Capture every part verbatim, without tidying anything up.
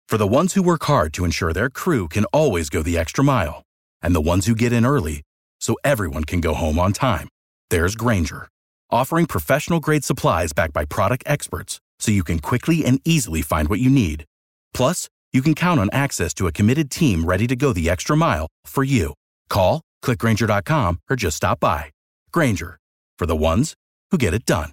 For the ones who work hard to ensure their crew can always go the extra mile, and the ones who get in early so everyone can go home on time, there's Grainger, offering professional-grade supplies backed by product experts so you can quickly and easily find what you need. Plus, you can count on access to a committed team ready to go the extra mile for you. Call, click Grainger dot com, or just stop by. Grainger, for the ones who get it done.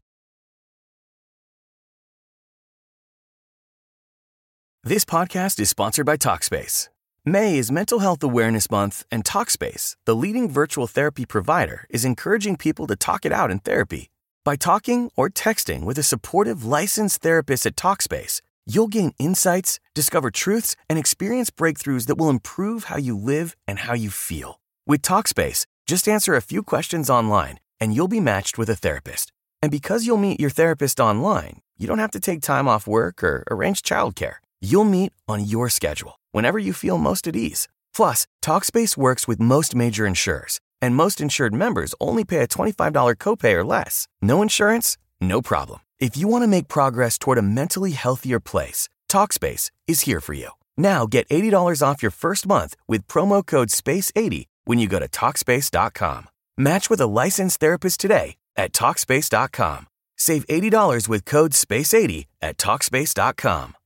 This podcast is sponsored by Talkspace. May is Mental Health Awareness Month, and Talkspace, the leading virtual therapy provider, is encouraging people to talk it out in therapy. By talking or texting with a supportive, licensed therapist at Talkspace, you'll gain insights, discover truths, and experience breakthroughs that will improve how you live and how you feel. With Talkspace, just answer a few questions online, and you'll be matched with a therapist. And because you'll meet your therapist online, you don't have to take time off work or arrange childcare. You'll meet on your schedule, whenever you feel most at ease. Plus, Talkspace works with most major insurers, and most insured members only pay a twenty-five dollars copay or less. No insurance? No problem. If you want to make progress toward a mentally healthier place, Talkspace is here for you. Now get eighty dollars off your first month with promo code space eighty when you go to Talkspace dot com. Match with a licensed therapist today at Talkspace dot com. Save eighty dollars with code space eighty at Talkspace dot com.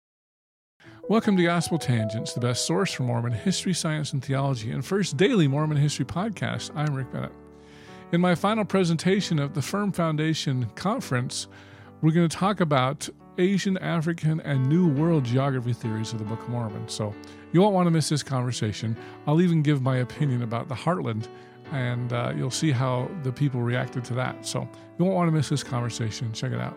Welcome to Gospel Tangents, the best source for Mormon history, science, and theology, and first daily Mormon history podcast. I'm Rick Bennett. In my final presentation of the Firm Foundation Conference, we're going to talk about Asian, African, and New World geography theories of the Book of Mormon. So you won't want to miss this conversation. I'll even give my opinion about the Heartland, and uh, you'll see how the people reacted to that. So you won't want to miss this conversation. Check it out.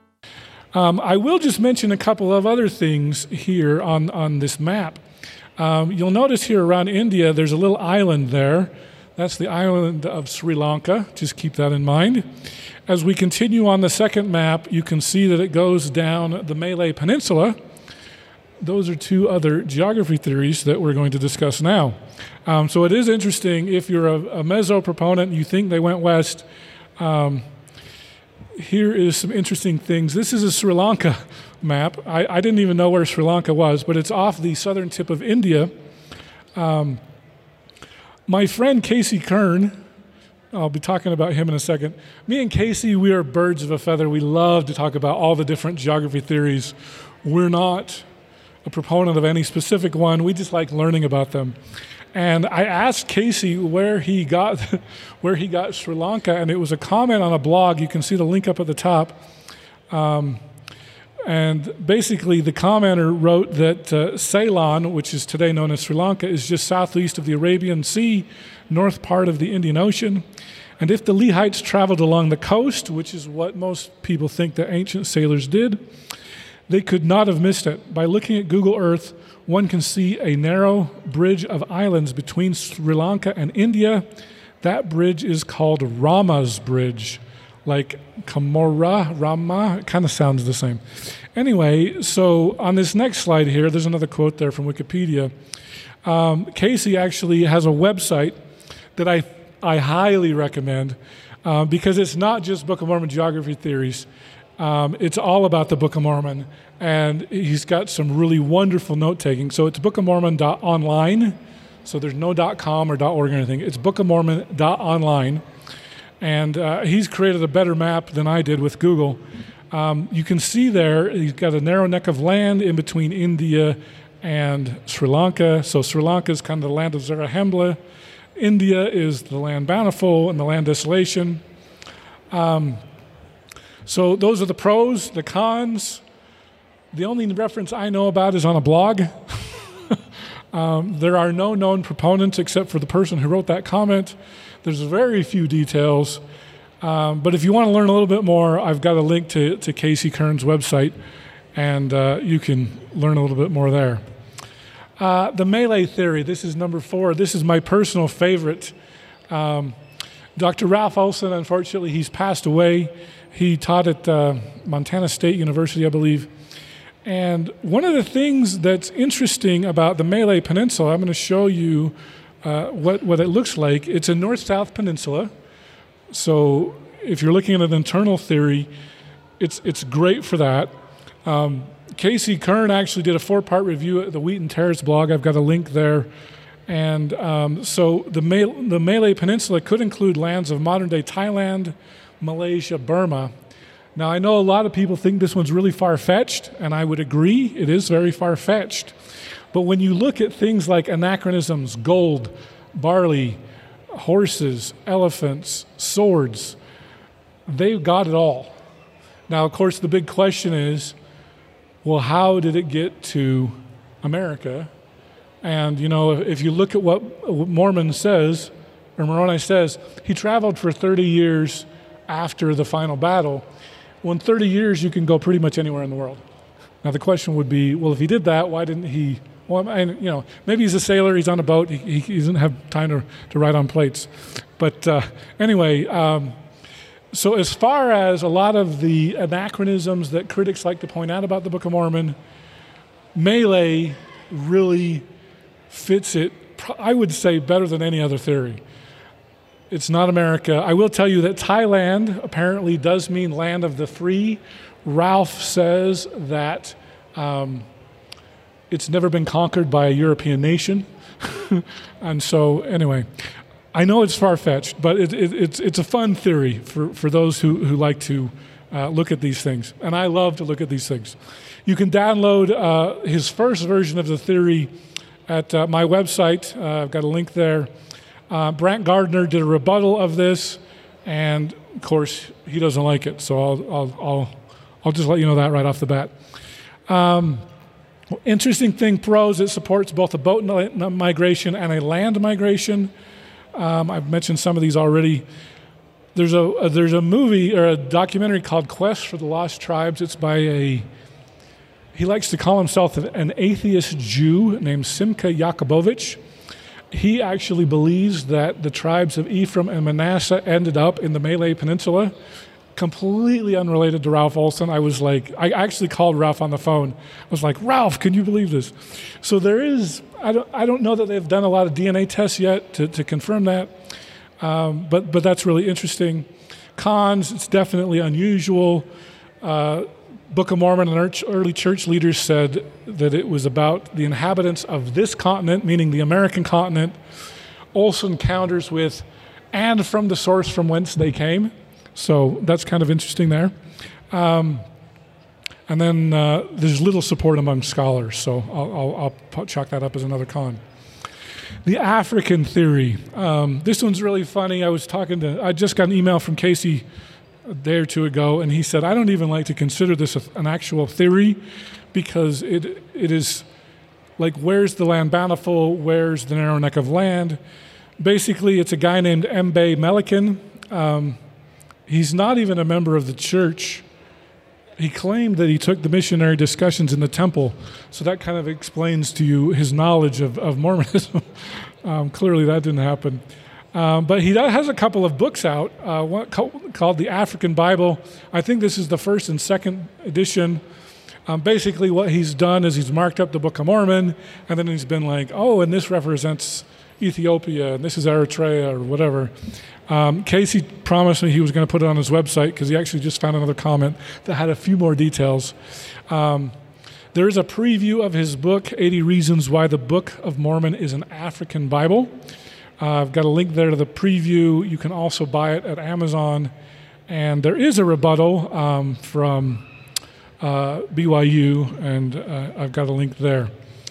Um, I will just mention a couple of other things here on, on this map. Um, you'll notice here around India, there's a little island there. That's the island of Sri Lanka. Just keep that in mind. As we continue on the second map, you can see that it goes down the Malay Peninsula. Those are two other geography theories that we're going to discuss now. Um, so it is interesting, if you're a, a Meso proponent and you think they went west, um, here is some interesting things. This is a Sri Lanka map. I, I didn't even know where Sri Lanka was, but it's off the southern tip of India. Um, my friend Casey Kern, I'll be talking about him in a second. Me and Casey, we are birds of a feather. We love to talk about all the different geography theories. We're not a proponent of any specific one. We just like learning about them. And I asked Casey where he got where he got Sri Lanka, and it was a comment on a blog. You can see the link up at the top. Um, and basically, the commenter wrote that uh, Ceylon, which is today known as Sri Lanka, is just southeast of the Arabian Sea, north part of the Indian Ocean. And if the Lehites traveled along the coast, which is what most people think the ancient sailors did, they could not have missed it. By looking at Google Earth, one can see a narrow bridge of islands between Sri Lanka and India. That bridge is called Rama's Bridge, like Kamora, Rama. It kind of sounds the same. Anyway, so on this next slide here, there's another quote there from Wikipedia. Um, Casey actually has a website that I, I highly recommend uh, because it's not just Book of Mormon geography theories. Um, it's all about the Book of Mormon, and he's got some really wonderful note-taking. So it's book of mormon dot online, so there's no .com or .org or anything. It's book of mormon dot online, and uh, he's created a better map than I did with Google. Um, you can see there, he's got a narrow neck of land in between India and Sri Lanka. So Sri Lanka is kind of the land of Zarahemla. India is the land bountiful and the land desolation. Um, So those are the pros, the cons. The only reference I know about is on a blog. um, there are no known proponents except for the person who wrote that comment. There's very few details. Um, but if you want to learn a little bit more, I've got a link to, to Casey Kern's website, and uh, you can learn a little bit more there. Uh, the Malay theory, this is number four. This is my personal favorite. Um, Doctor Ralph Olson, unfortunately, he's passed away. He taught at uh, Montana State University, I believe. And one of the things that's interesting about the Malay Peninsula, I'm going to show you uh, what, what it looks like. It's a north-south peninsula. So if you're looking at an internal theory, it's it's great for that. Um, Casey Kern actually did a four-part review at the Wheaton Terrace blog. I've got a link there. And um, so the, Mal- the Malay Peninsula could include lands of modern-day Thailand, Malaysia, Burma. Now, I know a lot of people think this one's really far-fetched, and I would agree, it is very far-fetched. But when you look at things like anachronisms, gold, barley, horses, elephants, swords, they've got it all. Now, of course, the big question is, well, how did it get to America? And, you know, if you look at what Mormon says, or Moroni says, he traveled for thirty years after the final battle. Well, in thirty years, you can go pretty much anywhere in the world. Now, the question would be, well, if he did that, why didn't he, well, and, you know, maybe he's a sailor, he's on a boat, he, he doesn't have time to, to ride on plates. But uh, anyway, um, so as far as a lot of the anachronisms that critics like to point out about the Book of Mormon, Malay really fits it, I would say, better than any other theory. It's not America. I will tell you that Thailand apparently does mean land of the free. Ralph says that um, it's never been conquered by a European nation. And so, anyway, I know it's far-fetched, but it, it, it's it's a fun theory for, for those who, who like to uh, look at these things. And I love to look at these things. You can download uh, his first version of the theory at uh, my website. Uh, I've got a link there. Uh, Brant Gardner did a rebuttal of this, and of course he doesn't like it. So I'll I'll I'll, I'll just let you know that right off the bat. Um, interesting thing, pros, it supports both a boat migration and a land migration. Um, I've mentioned some of these already. There's a, a there's a movie or a documentary called Quest for the Lost Tribes. It's by a he likes to call himself an atheist Jew named Simcha Yakubovich. He actually believes that the tribes of Ephraim and Manasseh ended up in the Malay Peninsula, completely unrelated to Ralph Olson. I was like, I actually called Ralph on the phone. I was like, Ralph, can you believe this? So there is, I don't, I don't know that they've done a lot of D N A tests yet to, to confirm that, um, but but that's really interesting. Cons, it's definitely unusual. Uh, Book of Mormon and early church leaders said that it was about the inhabitants of this continent, meaning the American continent. Olson counters with, and from the source from whence they came. So that's kind of interesting there. Um, and then uh, there's little support among scholars, so I'll, I'll, I'll chalk that up as another con. The African theory. Um, this one's really funny. I was talking to, I just got an email from Casey a day or two ago, and he said, I don't even like to consider this a, an actual theory because it it is like, where's the land bountiful? Where's the narrow neck of land? Basically, it's a guy named Mbe Melican. Um, he's not even a member of the church. He claimed that he took the missionary discussions in the temple, so that kind of explains to you his knowledge of, of Mormonism. um, clearly, that didn't happen. Um, but he has a couple of books out, uh, one called The African Bible. I think this is the first and second edition. Um, basically, what he's done is he's marked up the Book of Mormon, and then he's been like, oh, and this represents Ethiopia, and this is Eritrea, or whatever. Um, Casey promised me he was going to put it on his website because he actually just found another comment that had a few more details. Um, there is a preview of his book, eighty Reasons Why the Book of Mormon is an African Bible. Uh, I've got a link there to the preview. You can also buy it at Amazon. And there is a rebuttal um, from uh, B Y U, and uh, I've got a link there.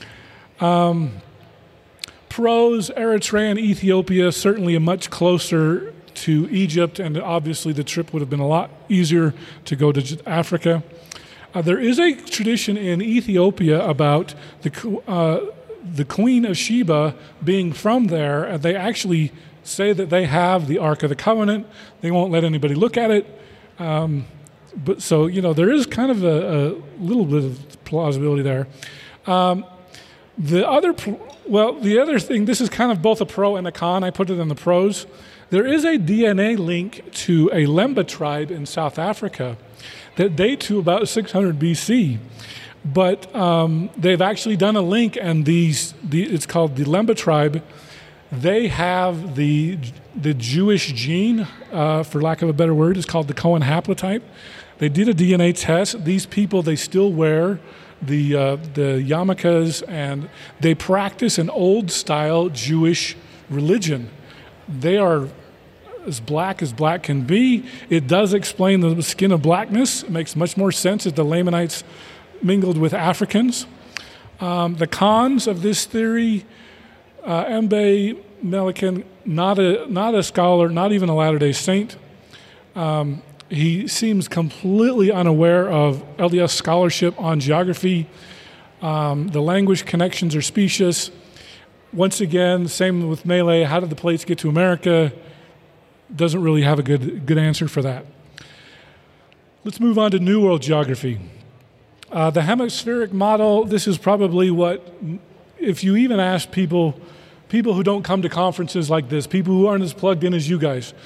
Um, pros, Eritrea and Ethiopia, certainly a much closer to Egypt, and obviously the trip would have been a lot easier to go to Africa. Uh, there is a tradition in Ethiopia about the uh, the Queen of Sheba being from there, and they actually say that they have the Ark of the Covenant. They won't let anybody look at it. Um, but so, you know, there is kind of a, a little bit of plausibility there. Um, the other, well, the other thing, this is kind of both a pro and a con. I put it in the pros. There is a D N A link to a Lemba tribe in South Africa that date to about six hundred B C. But um, they've actually done a link, and these the, it's called the Lemba tribe. They have the the Jewish gene, uh, for lack of a better word. It's called the Cohen haplotype. They did a D N A test. These people, they still wear the uh, the yarmulkes, and they practice an old-style Jewish religion. They are as black as black can be. It does explain the skin of blackness. It makes much more sense that the Lamanites mingled with Africans. Um, the cons of this theory, uh, Mbe Melican, not a not a scholar, not even a Latter-day Saint. Um, he seems completely unaware of L D S scholarship on geography. Um, the language connections are specious. Once again, same with Mele. How did the plates get to America? Doesn't really have a good good answer for that. Let's move on to New World geography. Uh, the hemispheric model, this is probably what, if you even ask people, people who don't come to conferences like this, people who aren't as plugged in as you guys,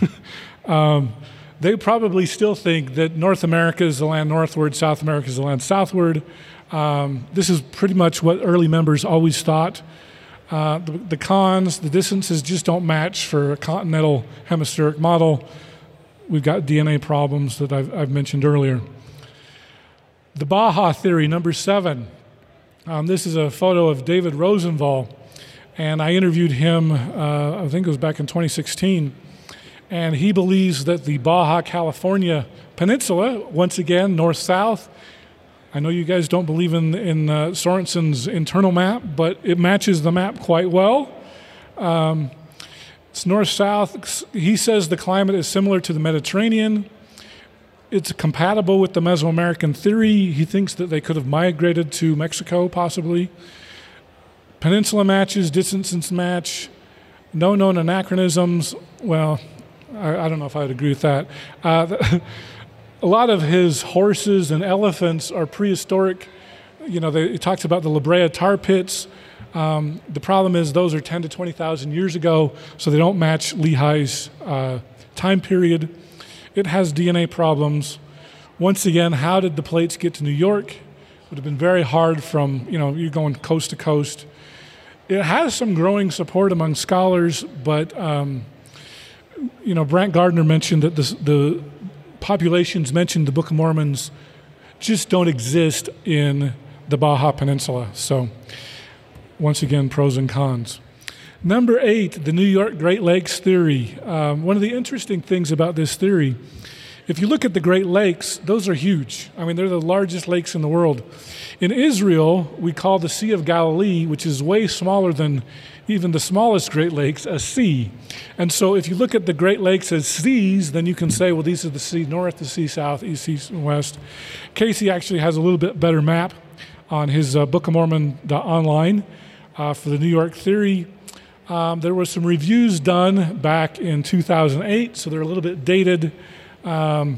um, they probably still think that North America is the land northward, South America is the land southward. Um, this is pretty much what early members always thought. Uh, the, the cons, the distances just don't match for a continental hemispheric model. We've got D N A problems that I've, I've mentioned earlier. The Baja theory, number seven. Um, this is a photo of David Rosenthal, and I interviewed him, uh, I think it was back in twenty sixteen, and he believes that the Baja California Peninsula, once again, north-south, I know you guys don't believe in, in uh, Sorensen's internal map, but it matches the map quite well. Um, it's north-south. He says the climate is similar to the Mediterranean. It's compatible with the Mesoamerican theory. He thinks that they could have migrated to Mexico, possibly. Peninsula matches, distances match, no known anachronisms. Well, I, I don't know if I would agree with that. Uh, the, A lot of his horses and elephants are prehistoric. You know, they, he talks about the La Brea tar pits. Um, the problem is those are ten to twenty thousand years ago, so they don't match Lehi's uh, time period. It has D N A problems. Once again, how did the plates get to New York? It would have been very hard from, you know, you're going coast to coast. It has some growing support among scholars, but, um, you know, Brant Gardner mentioned that this, the populations mentioned in the Book of Mormons just don't exist in the Baja Peninsula. So, once again, pros and cons. Number eight, the New York Great Lakes theory. Um, one of the interesting things about this theory, if you look at the Great Lakes, those are huge. I mean, they're the largest lakes in the world. In Israel, we call the Sea of Galilee, which is way smaller than even the smallest Great Lakes, a sea. And so if you look at the Great Lakes as seas, then you can say, well, these are the sea north, the sea south, east, east, and west. Casey actually has a little bit better map on his uh, Book of Mormon online uh, for the New York theory. Um, there were some reviews done back in two thousand eight, so they're a little bit dated. Um,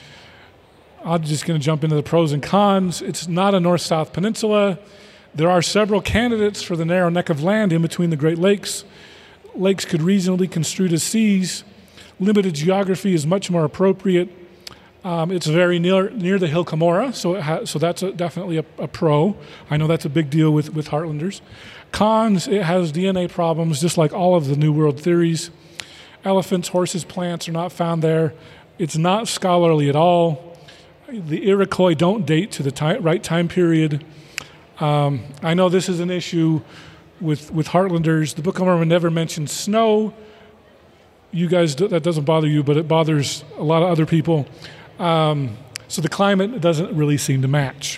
I'm just going to jump into the pros and cons. It's not a north-south peninsula. There are several candidates for the narrow neck of land in between the Great Lakes. Lakes could reasonably construed as seas. Limited geography is much more appropriate. Um, it's very near near the Hill Cumorah, so it ha- so that's a, definitely a, a pro. I know that's a big deal with, with Heartlanders. Cons, it has D N A problems, just like all of the New World theories. Elephants, horses, plants are not found there. It's not scholarly at all. The Iroquois don't date to the time, right time period. Um, I know this is an issue with, with Heartlanders. The Book of Mormon never mentions snow. You guys, that doesn't bother you, but it bothers a lot of other people. Um, so the climate doesn't really seem to match.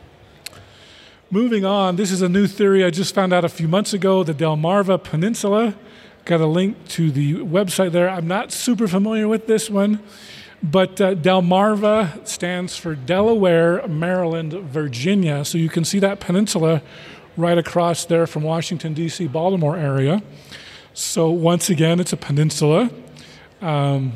Moving on, this is a new theory I just found out a few months ago, the Delmarva Peninsula. Got a link to the website there. I'm not super familiar with this one, but uh, Delmarva stands for Delaware, Maryland, Virginia. So you can see that peninsula right across there from Washington, D C, Baltimore area. So once again, it's a peninsula. Um,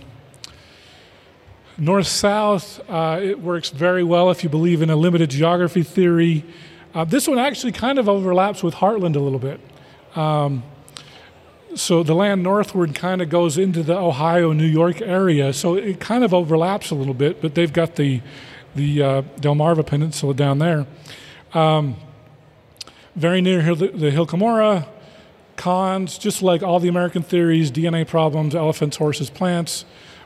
North-south, uh, it works very well if you believe in a limited geography theory. Uh, this one actually kind of overlaps with Heartland a little bit. Um, so the land northward kind of goes into the Ohio, New York area, so it kind of overlaps a little bit, but they've got the, the uh, Delmarva Peninsula down there. Um, very near the, the Hill Cumorah. Cons, just like all the American theories, D N A problems, elephants, horses, plants.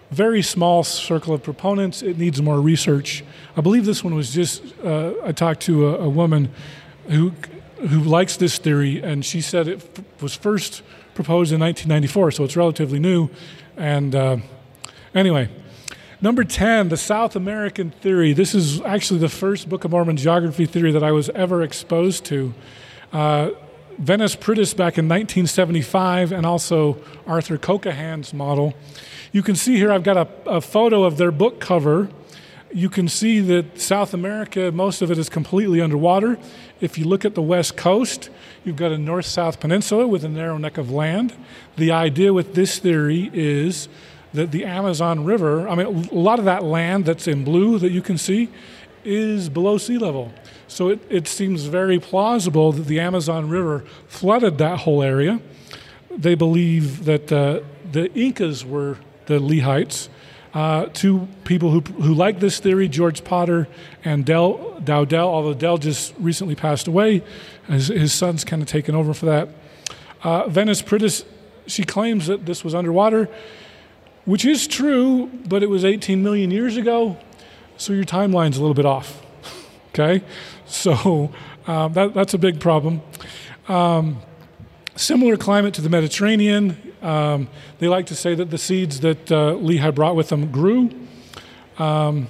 very small circle of proponents. It needs more research. I believe this one was just, uh, I talked to a, a woman who who likes this theory, and she said it f- was first proposed in nineteen ninety-four, so it's relatively new. And uh, anyway, number ten, the South American theory. This is actually the first Book of Mormon geography theory that I was ever exposed to. Uh, Venice Pritis back in nineteen seventy-five, and also Arthur Cocahan's model. You can see here I've got a, a photo of their book cover. You can see that South America, most of it is completely underwater. If you look at the west coast, you've got a north-south peninsula with a narrow neck of land. The idea with this theory is that the Amazon River, I mean, a lot of that land that's in blue that you can see is below sea level. So it, it seems very plausible that the Amazon River flooded that whole area. They believe that uh, the Incas were the Lehites. Uh, two people who who like this theory, George Potter and Del Dowdell, although Del just recently passed away. His, his son's kind of taken over for that. Uh, Venice Pritis, she claims that this was underwater, which is true, but it was eighteen million years ago, so your timeline's a little bit off. Okay? So um, that, that's a big problem. Um, similar climate to the Mediterranean. Um, they like to say that the seeds that uh, Lehi brought with them grew. Um,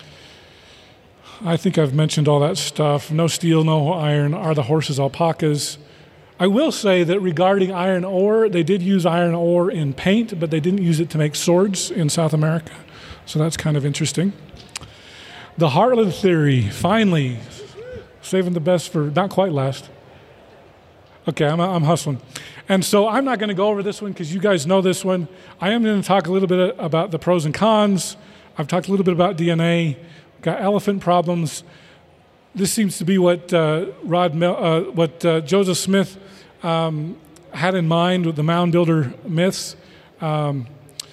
I think I've mentioned all that stuff. No steel, no iron. Are the horses alpacas? I will say that regarding iron ore, they did use iron ore in paint, but they didn't use it to make swords in South America. So that's kind of interesting. The Heartland theory, finally, saving the best for not quite last. Okay, I'm, I'm hustling. And so I'm not going to go over this one because you guys know this one. I am going to talk a little bit about the pros and cons. I've talked a little bit about D N A. Got elephant problems. This seems to be what uh, Rod, Mel- uh, what uh, Joseph Smith um, had in mind with the mound builder myths. Um,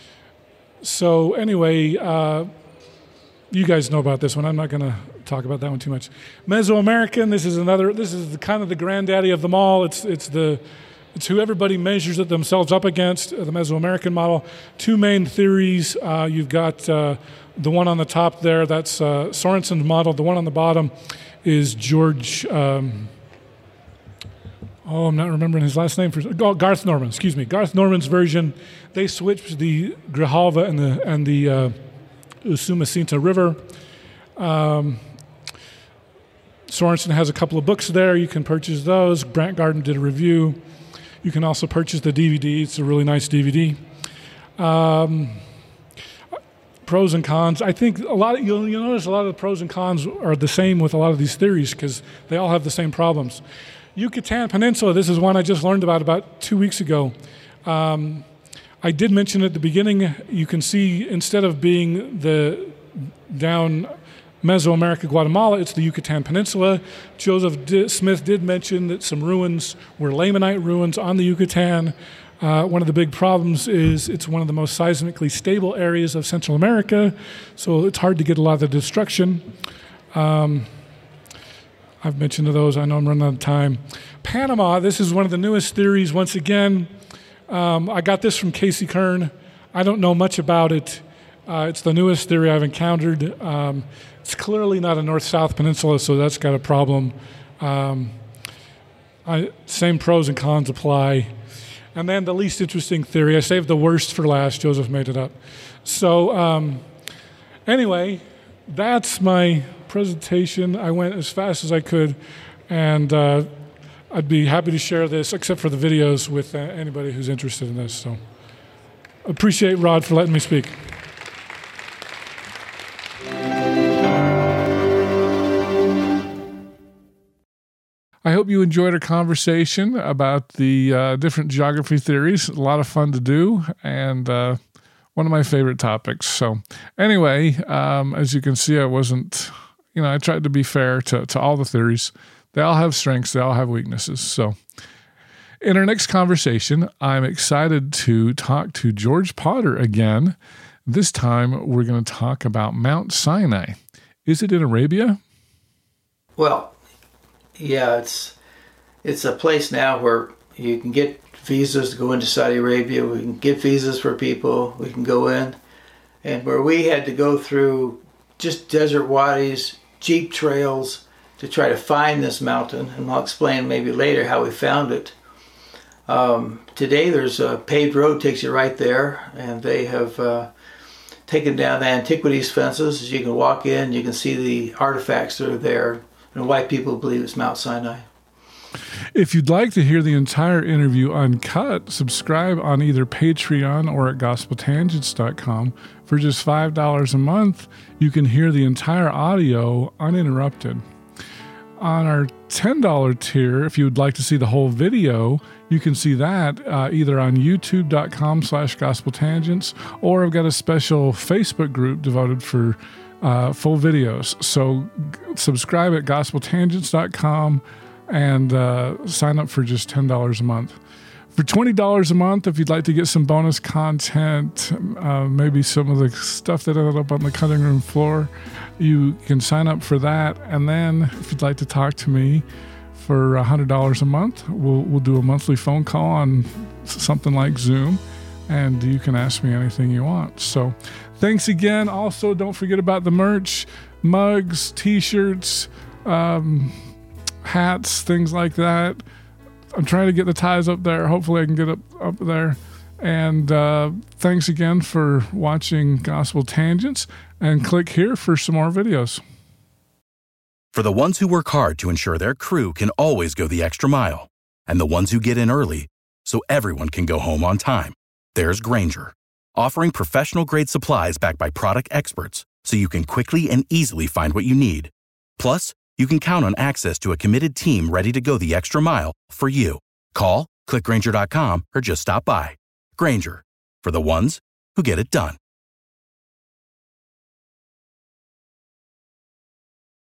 so anyway, uh, you guys know about this one. I'm not going to talk about that one too much. Mesoamerican. This is another. This is the, kind of the granddaddy of them all. It's it's the It's who everybody measures it themselves up against, the Mesoamerican model. Two main theories. Uh, you've got uh, the one on the top there, that's uh, Sorensen's model. The one on the bottom is George, um, oh, I'm not remembering his last name. For oh, Garth Norman, excuse me. Garth Norman's version. They switched the Grijalva and the, and the uh, Usumacinta River. Um, Sorensen has a couple of books there. You can purchase those. Brant Garden did a review. You can also purchase the D V D. It's a really nice D V D. Um, pros and cons. I think a lot. Of, you'll, you'll notice a lot of the pros and cons are the same with a lot of these theories because they all have the same problems. Yucatan Peninsula. This is one I just learned about about two weeks ago. Um, I did mention at the beginning. You can see instead of being the down Mesoamerica, Guatemala, it's the Yucatan Peninsula. Joseph D- Smith did mention that some ruins were Lamanite ruins on the Yucatan. Uh, one of the big problems is it's one of the most seismically stable areas of Central America, so it's hard to get a lot of the destruction. Um, I've mentioned those. I know I'm running out of time. Panama, this is one of the newest theories. Once again, um, I got this from Casey Kern. I don't know much about it. Uh, it's the newest theory I've encountered. Um, it's clearly not a north-south peninsula, so that's got a problem. Um, I, same pros and cons apply. And then the least interesting theory, I saved the worst for last. Joseph made it up. So um, anyway, that's my presentation. I went as fast as I could, and uh, I'd be happy to share this, except for the videos, with uh, anybody who's interested in this. So appreciate Rod for letting me speak. I hope you enjoyed our conversation about the uh, different geography theories. A lot of fun to do, and uh, one of my favorite topics. So anyway, um, as you can see, I wasn't, you know, I tried to be fair to, to all the theories. They all have strengths. They all have weaknesses. So in our next conversation, I'm excited to talk to George Potter again. This time, we're going to talk about Mount Sinai. Is it in Arabia? Well, yeah, it's it's a place now where you can get visas to go into Saudi Arabia. We can get visas for people. We can go in. and where we had to go through just desert wadis, jeep trails to try to find this mountain, and I'll explain maybe later how we found it. Um, today there's a paved road takes you right there, and they have uh, taken down the antiquities fences. You can walk in, you can see the artifacts that are there, and white people believe it's Mount Sinai. If you'd like to hear the entire interview uncut, subscribe on either Patreon or at gospel tangents dot com. For just five dollars a month, you can hear the entire audio uninterrupted. On our ten dollars tier, if you would like to see the whole video, you can see that uh, either on youtube dot com slash gospel tangents, or I've got a special Facebook group devoted for uh, full videos. So g- subscribe at gospel tangents dot com and uh, sign up for just ten dollars a month. For twenty dollars a month, if you'd like to get some bonus content, uh, maybe some of the stuff that ended up on the cutting room floor, you can sign up for that. And then if you'd like to talk to me for one hundred dollars a month, we'll, we'll do a monthly phone call on something like Zoom, and you can ask me anything you want. So thanks again. Also, don't forget about the merch, mugs, t-shirts, um, hats, things like that. I'm trying to get the ties up there. Hopefully I can get up, up there. And uh, thanks again for watching Gospel Tangents, and click here for some more videos. For the ones who work hard to ensure their crew can always go the extra mile, and the ones who get in early so everyone can go home on time, there's Grainger, offering professional-grade supplies backed by product experts so you can quickly and easily find what you need. Plus, you can count on access to a committed team ready to go the extra mile for you. Call, click Grainger dot com, or just stop by. Grainger, for the ones who get it done.